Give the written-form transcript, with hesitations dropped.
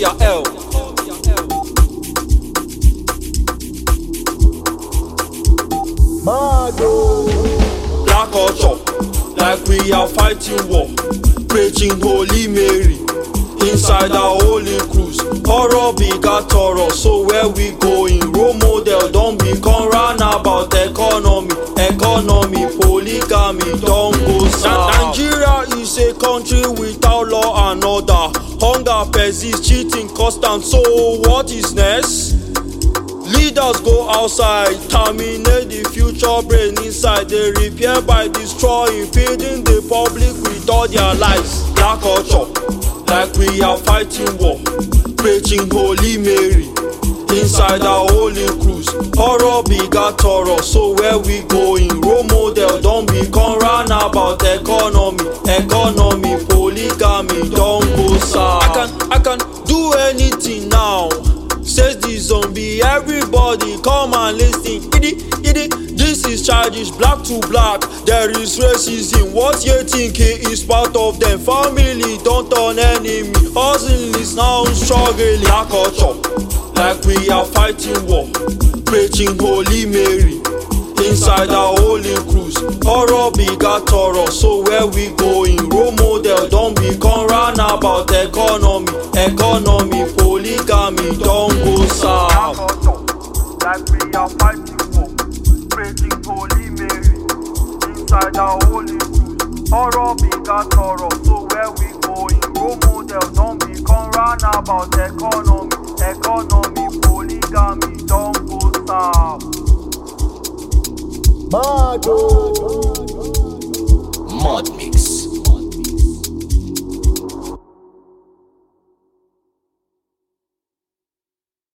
me a L. Black culture, like we are fighting war, preaching Holy Mary inside our holy cruise. Horror bigger terror, so where we going? Role model don't become roundabout economy, polygamy don't go south. Nigeria is a country without law and order. Hunger persists, cheating constant. So what is next? Leaders go outside, terminate the future brain inside. They repair by destroying, feeding the public with all their lies. Black culture, like we are fighting war, preaching Holy Mary inside our holy cruise. Horror bigger terror, so where we going? Role model don't become roundabout economy, polygamy don't go south. I can do anything now, says the zombie. Everybody come and listen. This is childish. Black to black, there is racism. What you think is part of them? Family don't turn enemy. Hustling is now struggling. Black culture, like we are fighting war, preaching Holy Mary inside our holy cruise. Horror bigger terror, so where we going? Role model don't become roundabout economy, polygamy don't go south. Like we are fighting war, preaching Holy Mary inside our holy cruise. Horror bigger terror, so where we going? Role model don't become roundabout economy, polygamy don't go south. Mado.